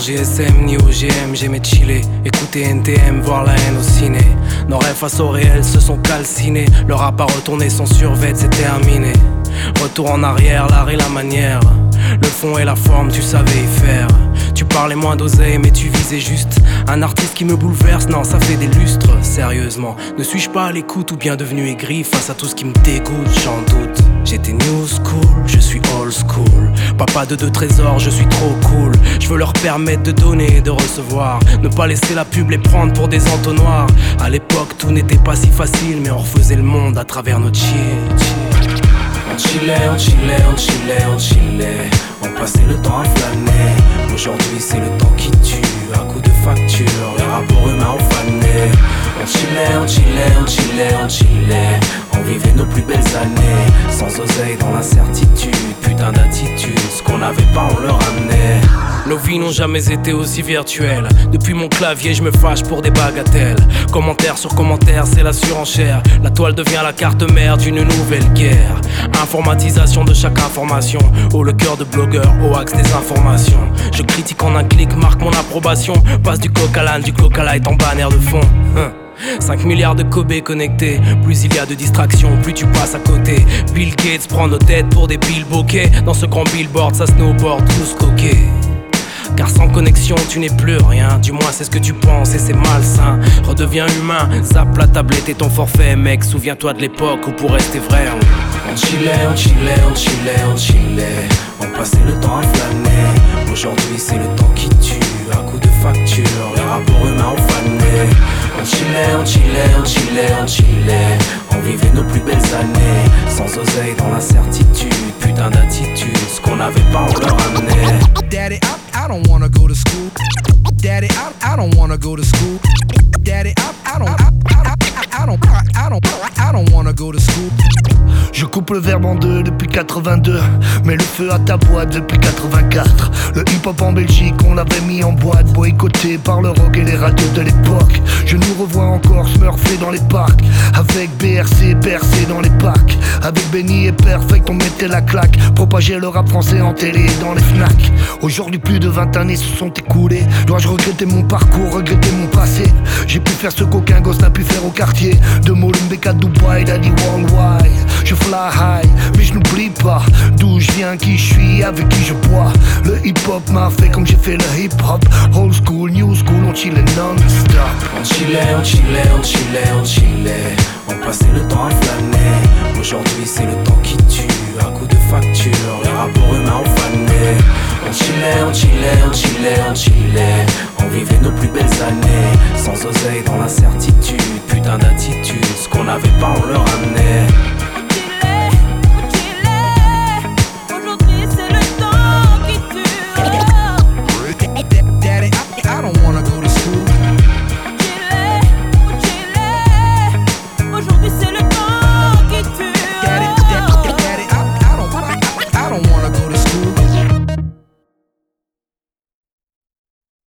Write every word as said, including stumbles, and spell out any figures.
G S M ni O G M, j'aimais chiller, écouter N T M, voir la haine au ciné. Nos rêves face au réel se sont calcinés. Le rap a retourné son survêt, c'est terminé. Retour en arrière, l'art et la manière. Le fond et la forme, tu savais y faire. Tu parlais moins d'oseille mais tu visais juste. Un artiste qui me bouleverse, non ça fait des lustres. Sérieusement, ne suis-je pas à l'écoute ou bien devenu aigri face à tout ce qui me dégoûte, j'en doute. J'étais new school, je suis old school. Papa de deux trésors, je suis trop cool. Je veux leur permettre de donner et de recevoir. Ne pas laisser la pub les prendre pour des entonnoirs. À l'époque tout n'était pas si facile, mais on refaisait le monde à travers nos chill. On chillait, on chillait, on chillait, on chillait. On passait le temps à flâner. Aujourd'hui c'est le temps qui tue. À coup de facture, les rapports humains ont fané. On chillait, on chillait, on chillait, on chillait. On vivait nos plus belles années. Sans oseille dans l'incertitude. Putain d'attitude, ce qu'on n'avait pas on le ramenait. Nos vies n'ont jamais été aussi virtuelles. Depuis mon clavier je me fâche pour des bagatelles. Commentaire sur commentaire c'est la surenchère. La toile devient la carte mère d'une nouvelle guerre. Informatisation de chaque information. Oh le cœur de blogueur, au axe des informations. Je critique en un clic, marque mon approbation. Passe du coq à l'âne, du coq à light en bannière de fond. hein. cinq milliards de Kobe connectés. Plus il y a de distractions, plus tu passes à côté. Bill Gates prend nos têtes pour des Bill bokeh. Dans ce grand billboard, ça snowboard, tous coqués. Car sans connexion tu n'es plus rien. Du moins c'est ce que tu penses et c'est malsain. Redeviens humain, zappe la tablette et ton forfait. Mec, souviens-toi de l'époque où pour rester vrai On, on chillait, on chillait, on chillait, on chillait. On passait le temps à flâner. Aujourd'hui c'est le temps qui tue. À coup de facture, les rapports humains ont fané. On chillait, on chillait, on chillait, on chillait. On vivait nos plus belles années. Sans oseille dans l'incertitude. Putain d'attitude, ce qu'on n'avait pas on le ramenait. Daddy, I, I don't wanna go to school. Daddy, I, I don't wanna go to school. Daddy, I, I don't, I, I, I, I don't, I don't, I don't wanna go to school. Je coupe le verbe en deux depuis quatre-vingt-deux. Mets le feu à ta boîte depuis quatre-vingt-quatre. Le hip-hop en Belgique on l'avait mis en boîte. Boycotté par le rock et les radios de l'époque. Je nous revois encore smurfer dans les parcs. Avec B R C percé dans les parcs. Avec Benny et Perfect on mettait la claque. Propager le rap français en télé et dans les Fnac. Aujourd'hui plus de vingt années se sont écoulées. Dois-je regretter mon parcours, regretter mon passé? J'ai pu faire ce qu'aucun gosse n'a pu faire au quartier. De Molenbeek à Dubaï, Daddy Worldwide. Je fly high, mais je n'oublie pas d'où je viens, qui je suis, avec qui je bois. Le hip-hop m'a fait comme j'ai fait le hip-hop. Old school, new school, on chillait non-stop. On chillait, on chillait, on chillait, on chillait. On passait le temps à flâner. Aujourd'hui c'est le temps qui tue. À coup de facture, les rapports humains ont fané. On chillait, on chillait, on chillait, on chillait. On vivait nos plus belles années. Sans oseille dans l'incertitude. Putain d'attitude, ce qu'on n'avait pas on le ramenait.